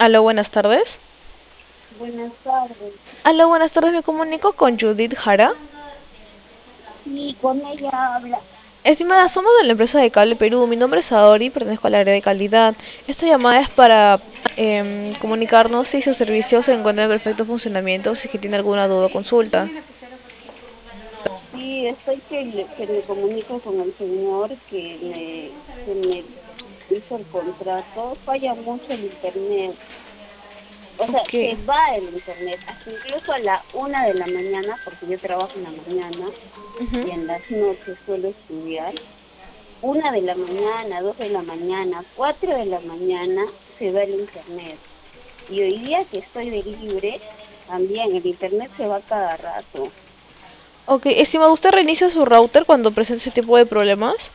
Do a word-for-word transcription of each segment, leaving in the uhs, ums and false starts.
Aló, buenas tardes. Buenas tardes. Aló, buenas tardes, me comunico con Judith Jara. Sí, con ella habla. Estimada, somos de la empresa de Cable Perú. Mi nombre es Adori, pertenezco al área de calidad. Esta llamada es para em, comunicarnos si su servicio se encuentra en perfecto funcionamiento o si es que tiene alguna duda o consulta. Sí, estoy que, le- que me comunico con el señor que me, que me hizo el contrato. Falla mucho el internet. O sea, Ok. se va el internet, hasta incluso a la una de la mañana, porque yo trabajo en la mañana Ujú. y en las noches suelo estudiar. Una de la mañana, dos de la mañana, cuatro de la mañana se va el internet. Y hoy día que estoy de libre, también el internet se va cada rato. Ok, estimado, ¿usted reinicia su router cuando presenta ese tipo de problemas?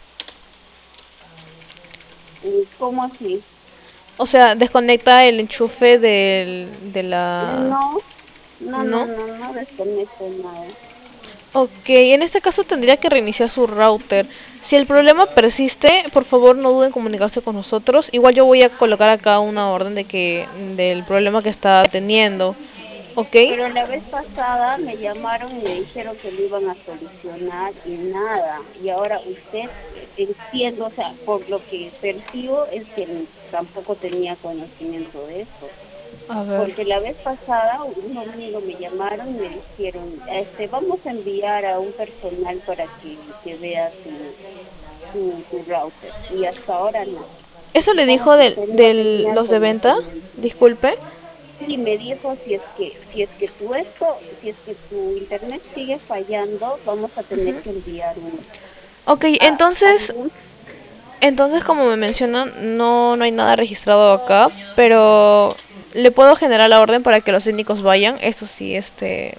Mm, ¿Cómo así? O sea, desconecta el enchufe del, de la... No, no, no, ¿No? no, no desconecto nada. Ok, en este caso tendría que reiniciar su router. Si el problema persiste, por favor no duden en comunicarse con nosotros. Igual yo voy a colocar acá una orden de que del problema que está teniendo. Ok. Pero la vez pasada me llamaron y me dijeron que lo iban a solucionar y nada. Y ahora usted, eh, entiendo, o sea, por lo que percibo es que tampoco tenía conocimiento de eso. A ver. Porque la vez pasada, un domingo me llamaron y me dijeron, este, vamos a enviar a un personal para que, que vea su, su, su router. Y hasta ahora nada. Eso le Supongo dijo que de, usted no de tenía los de venta. conocimiento. Disculpe. Sí, me dijo, si es que, si es que tu esto, si es que tu internet sigue fallando, vamos a tener que enviar un, Ok, a entonces, algún, entonces como me mencionan, no, no hay nada registrado acá, pero le puedo generar la orden para que los técnicos vayan. Eso sí, este,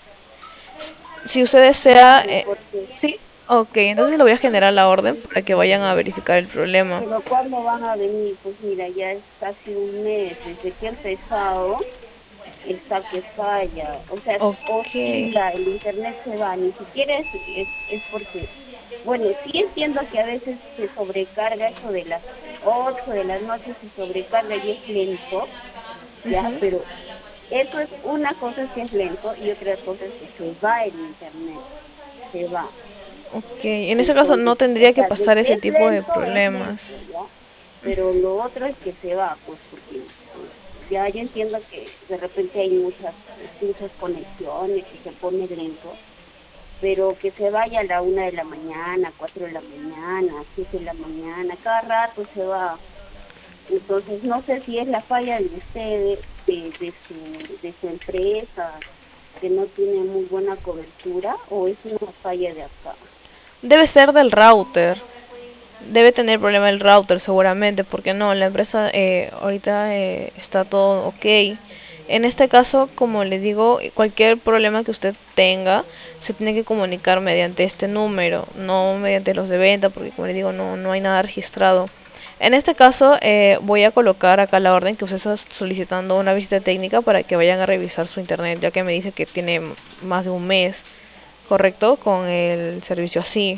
si usted desea, claro, eh, porque, sí, ok, entonces le voy a generar la orden para que vayan a verificar el problema. pero ¿cuándo van a venir? Pues mira, ya es casi un mes desde que ha empezado, está que falla, o sea, Ok. oscila, el internet se va, ni siquiera es, es, es porque, bueno, sí entiendo que a veces se sobrecarga eso de las ocho de la noche, se sobrecarga y es lento, ya, Ujú. pero eso es, una cosa es que es lento y otra cosa es que se va el internet, se va. Ok, en ese caso no Entonces, o tendría que sea, de pasar que ese es tipo de lento, es problemas. lento, ¿ya? Pero lo otro es que se va, pues porque pues, ya yo entiendo que de repente hay muchas, muchas conexiones y se pone lento, pero que se vaya a la una de la mañana, cuatro de la mañana, siete de la mañana, cada rato se va. Entonces, no sé si es la falla de ustedes, de, de su, de su empresa, que no tiene muy buena cobertura, o es una falla de acá. Debe ser del router. Debe tener problema el router seguramente, porque no, la empresa eh, ahorita eh, está todo ok. En este caso, como le digo, cualquier problema que usted tenga se tiene que comunicar mediante este número, no mediante los de venta, porque como le digo, no, no hay nada registrado. En este caso, eh, voy a colocar acá la orden que usted está solicitando una visita técnica para que vayan a revisar su internet, ya que me dice que tiene más de un mes, ¿correcto? Con el servicio así.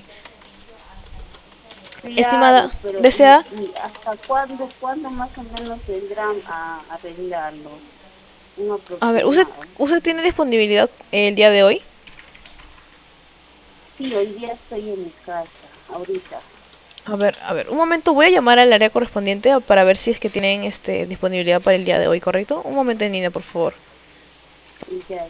Estimada, Claro, pero ¿y, ¿desea? y hasta cuándo, cuándo más o menos vendrán a arreglarlo? Un A ver, ¿usted, aproximado. usted tiene disponibilidad el día de hoy? Sí, hoy día estoy en mi casa, ahorita. A ver, a ver, un momento, voy a llamar al área correspondiente para ver si es que tienen este disponibilidad para el día de hoy, ¿correcto? Un momento en línea, por favor. Ya.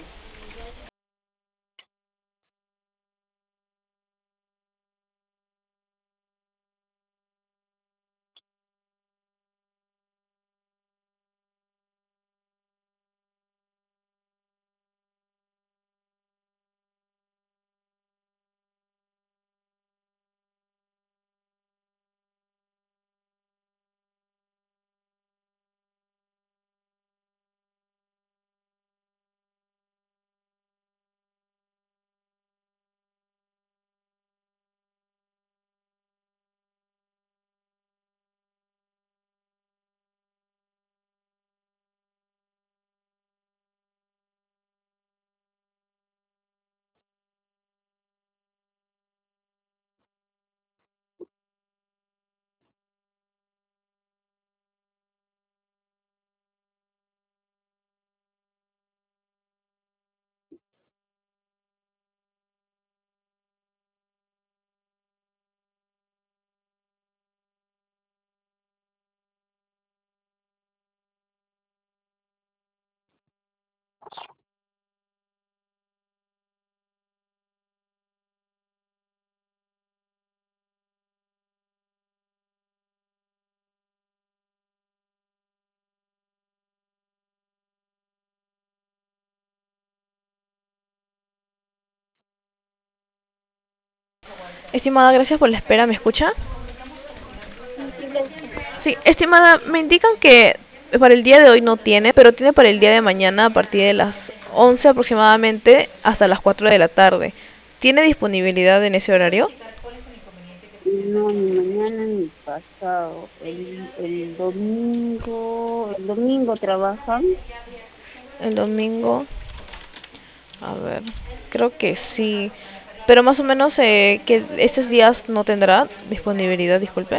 Estimada, gracias por la espera, ¿me escucha? Sí, sí, le escucho. Sí, estimada, me indican que para el día de hoy no tiene, pero tiene para el día de mañana a partir de las once aproximadamente hasta las cuatro de la tarde. ¿Tiene disponibilidad en ese horario? No, ni mañana ni pasado. El, el domingo, el domingo trabajan. El domingo, a ver, creo que sí. Pero más o menos eh, que estos días no tendrá disponibilidad, disculpe.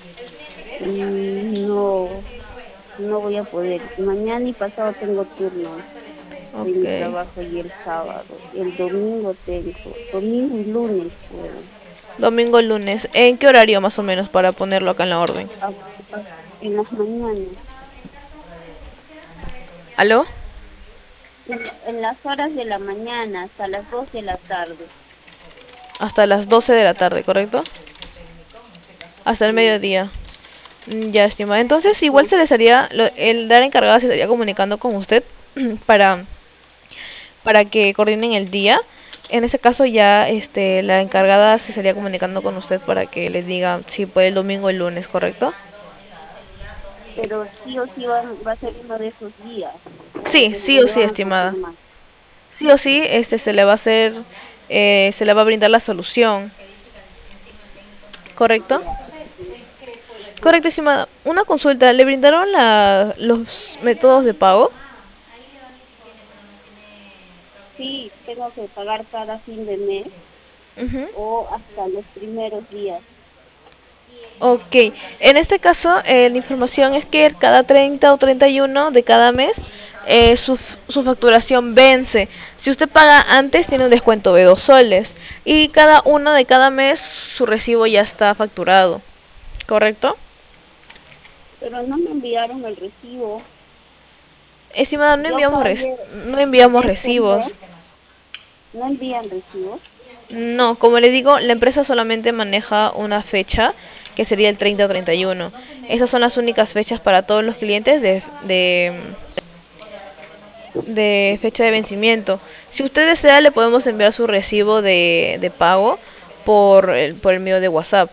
Mm, No, no voy a poder. Mañana y pasado tengo turnos de Ok. mi trabajo y el sábado. El domingo tengo, domingo y lunes puedo. Domingo, lunes. ¿En qué horario más o menos para ponerlo acá en la orden? A- a- en las mañanas, ¿Aló? en, en las horas de la mañana hasta las dos de la tarde. Hasta las doce de la tarde, ¿correcto? Hasta el Sí, mediodía. Mm, Ya, estimada. Entonces, igual sí, se les haría, lo- el dar encargada se estaría comunicando con usted para, para que coordinen el día. En ese caso ya este, la encargada se estaría comunicando con usted para que les diga si puede el domingo o el lunes, ¿correcto? pero sí o sí va, va a ser uno de esos días, o Sí, me, sí o o me sí, van a estimada. confirmar. Sí o sí, este se le va a hacer, eh, se le va a brindar la solución, ¿correcto? Ya. Correcto, estimada. Una consulta, ¿le brindaron la, los métodos de pago? Sí, tengo que pagar cada fin de mes Ujú. o hasta los primeros días. Ok, en este caso eh, la información es que cada treinta o treinta y uno de cada mes eh, su, f- su facturación vence. Si usted paga antes tiene un descuento de dos soles y cada uno de cada mes su recibo ya está facturado, ¿correcto? Pero no me enviaron el recibo. Estimada, no Yo enviamos, res- pagué no enviamos este mes, recibos. no envían recibo. No, como le digo, la empresa solamente maneja una fecha, que sería el treinta o treinta y uno. Esas son las únicas fechas para todos los clientes de, de, de fecha de vencimiento. Si usted desea, le podemos enviar su recibo de, de pago por el, por el medio de WhatsApp.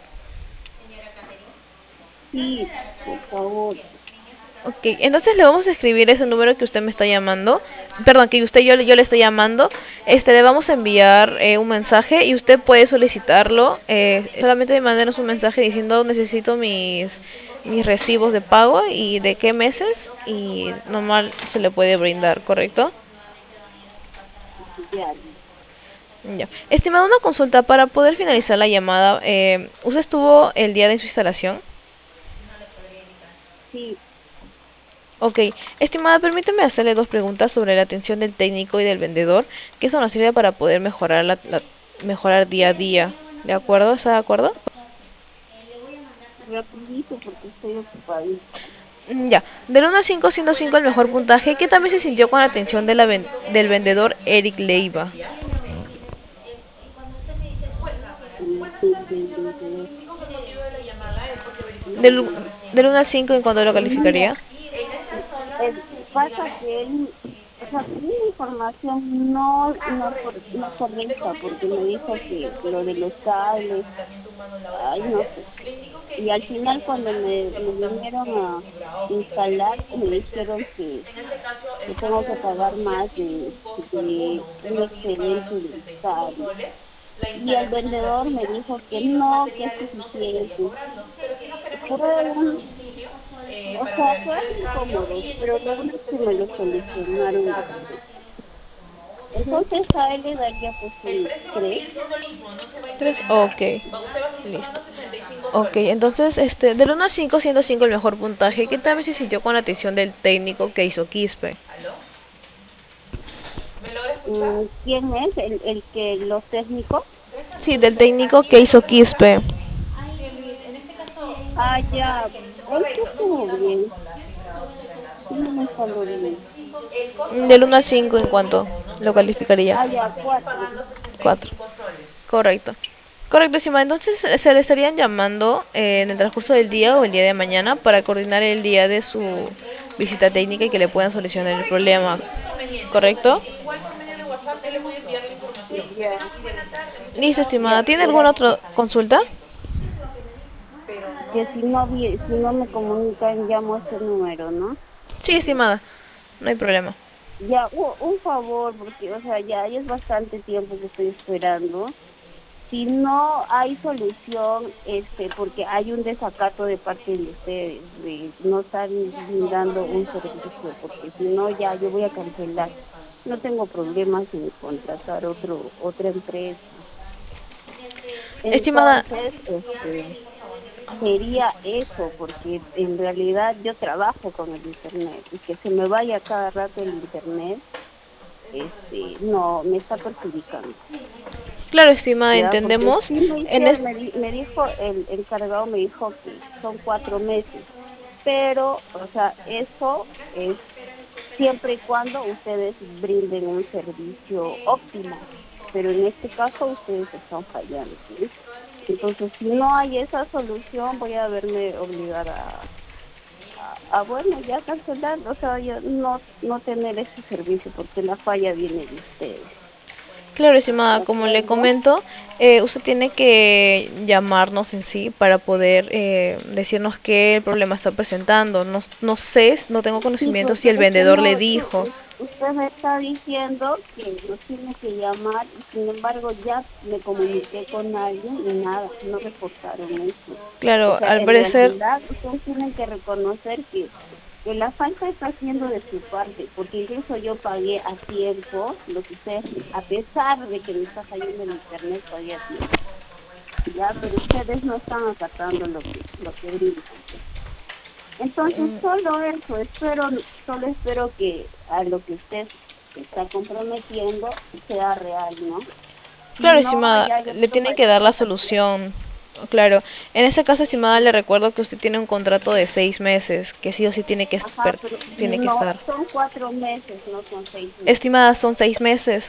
Sí, por favor. Ok, entonces le vamos a escribir ese número que usted me está llamando. Perdón, que usted yo, yo le estoy llamando. Este, le vamos a enviar eh, un mensaje y usted puede solicitarlo. Eh, solamente mándenos un mensaje diciendo necesito mis, mis recibos de pago y de qué meses y normal se le puede brindar, ¿correcto? Ya. Ya. Estimado, una consulta para poder finalizar la llamada. Eh, ¿usted estuvo el día de su instalación? Sí, Ok, estimada, permíteme hacerle dos preguntas sobre la atención del técnico y del vendedor, que eso nos sirve para poder mejorar la, la- mejorar día a día. ¿De acuerdo? ¿Está de acuerdo? rapidito porque estoy ocupadita. Mm, Ya, del uno al cinco, siendo cinco el mejor puntaje, ¿qué también se sintió con la atención de la ven- del vendedor Eric Leiva? El, del del vendedor. Del, Mm, del uno al cinco, ¿en cuánto lo Mira, calificaría? eh, pasa que él, o sea, tenía una información no, no, cor- no correcta porque me dijo que lo de los cables, ay, no sé. Y al final cuando me, me vinieron a instalar, me dijeron que, que tengo que pagar más de, de un excedente de los cables. Y el vendedor me dijo que no, que es suficiente. Fueron, o sea, fueron incómodos, pero lo bueno es que me lo solucionaron después. Entonces a él le daría pues un tres. Tres. Ok, listo. Ok, entonces, este, del uno al cinco, siendo cinco el mejor puntaje, ¿qué también se sintió con la atención del técnico que hizo Quispe? Mm, ¿Quién es? El, el que los técnicos. Sí, del técnico que hizo Quispe. Ah, ya, él sí estuvo bien, sí me instaló bien. Del uno al cinco, ¿en cuánto lo calificaría? Ah, ya, cuatro. Cuatro. Correcto. Correcto, estimada. Entonces eh, se le estarían llamando eh, en el transcurso del día o el día de mañana para coordinar el día de su visita técnica y que le puedan solucionar el problema. ¿Correcto? Ya, Listo, estimada. ya, ¿Tiene alguna gracias. otra consulta? Que si no, vi- si no me comunican, llamo a este número, ¿no? Sí, estimada. No hay problema. Ya, u- un favor, porque, o sea, ya, ya es bastante tiempo que estoy esperando. Si no hay solución, este, porque hay un desacato de parte de ustedes, de no estar brindando un servicio, porque si no, ya yo voy a cancelar. No tengo problemas en contratar otro, otra empresa. Estimada, Entonces, este, sería eso, porque en realidad yo trabajo con el internet y que se me vaya cada rato el internet, este, no, me está perjudicando. claro, estimada, Ya, porque entendemos. sí me En dijeron, es- me, di- me dijo, el encargado me dijo que son cuatro meses, pero, o sea, eso es siempre y cuando ustedes brinden un servicio óptimo, pero en este caso ustedes están fallando, ¿sí? Entonces, si no hay esa solución, voy a verme obligada a, a, bueno, ya cancelar, o sea, ya no, no tener ese servicio, porque la falla viene de ustedes, claro, ¿de estimada, como le acuerdo? comento, eh, usted tiene que llamarnos en sí para poder eh, decirnos qué problema está presentando. No, no sé, no tengo Sí, conocimiento pues, si el pero es que vendedor le no, tú, dijo. u- usted me está diciendo que nos tiene que llamar y sin embargo ya me comuniqué con alguien y nada, no reportaron eso. O Claro, sea, al en parecer, realidad ustedes tienen que reconocer que, que la falta está haciendo de su parte, porque incluso yo pagué a tiempo lo que ustedes, a pesar de que me está fallando el internet, pagué a tiempo. Ya, pero ustedes no están acatando lo que, lo que brindan. Entonces, solo eso, espero, solo espero que a lo que usted está comprometiendo sea real, ¿no? Si claro, no, estimada, ya yo le tienen que tomaría dar la otra acción. solución. Claro, en ese caso, estimada, le recuerdo que usted tiene un contrato de seis meses, que sí o sí tiene que, Ajá, esper- pero tiene que no, estar. son cuatro meses, no son seis meses. Estimada, son seis meses.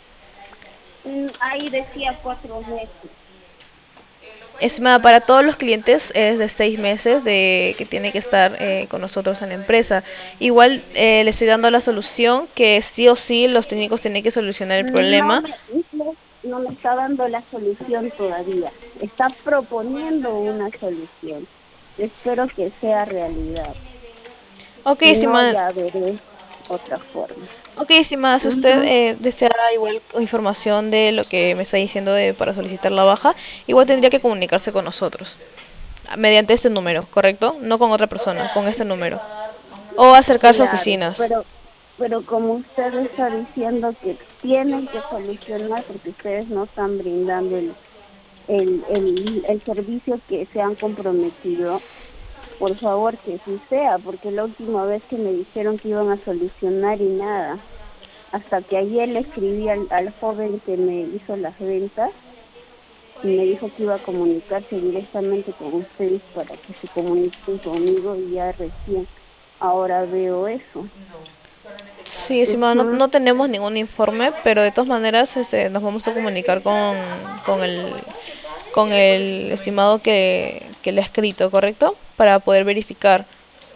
Mm, Ahí decía cuatro meses. Estimada, para todos los clientes es de seis meses de que tiene que estar eh, con nosotros en la empresa. Igual eh, le estoy dando la solución que sí o sí los técnicos tienen que solucionar el No problema. me, no, no me está dando la solución todavía. Está proponiendo una solución. Espero que sea realidad. Ok, Si no, estimada, ya veré otra forma. ok, estimada, si usted Ujú. eh, desea igual información de lo que me está diciendo de, para solicitar la baja, igual tendría que comunicarse con nosotros mediante este número, ¿correcto? No con otra persona, con este número. O acercarse a Claro, oficinas. pero pero como usted está diciendo que tienen que solucionar porque ustedes no están brindando el el el, el servicio que se han comprometido, por favor que sí sea, porque la última vez que me dijeron que iban a solucionar y nada, hasta que ayer le escribí al, al joven que me hizo las ventas y me dijo que iba a comunicarse directamente con ustedes para que se comuniquen conmigo y ya recién ahora veo eso. Sí, estimado, no, Ujú. no tenemos ningún informe, pero de todas maneras este, nos vamos a comunicar con, con el con el estimado que, que le ha escrito, ¿correcto? Para poder verificar.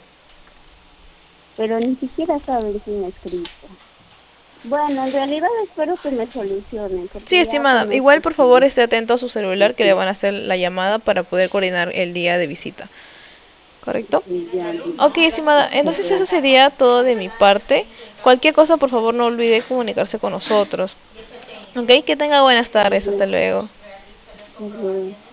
Pero ni siquiera saben quién ha escrito. Bueno, en realidad espero que me solucionen, Sí, porque ya estimada, con igual esto por favor sí, esté atento a su celular que le van a hacer la llamada para poder coordinar el día de visita, ¿correcto? sí, ya, Ok, estimada, entonces eso ya. sería todo de mi parte. Cualquier cosa, por favor, no olvide comunicarse con nosotros. Ok, que tenga buenas tardes, hasta luego. Ujú.